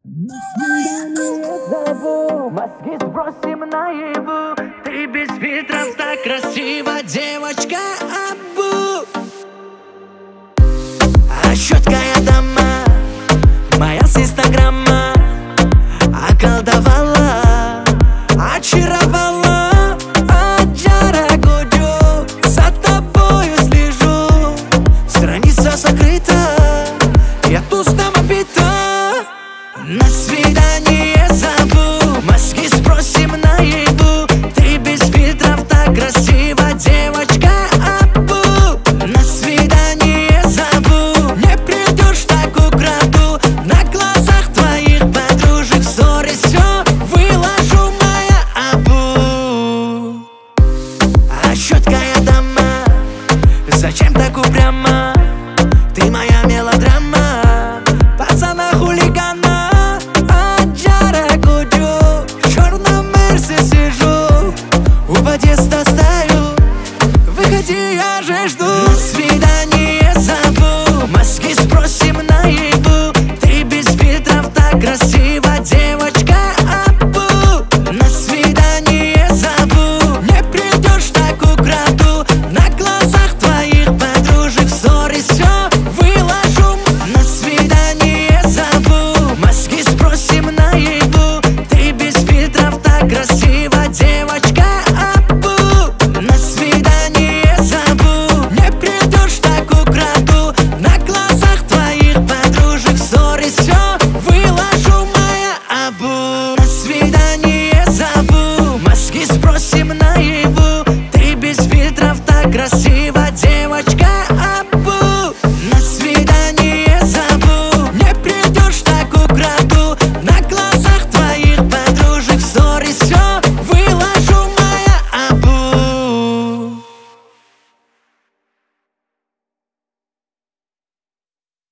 На свидание зову, мозги сбросим наяву. Ты без фильтров так красива, девочка Абу. А четкая дама, моя с инстаграма, околдовала, очаровала. Аджара Гудю, за тобою слежу. Страница закрыта, я туз там опита. На свидание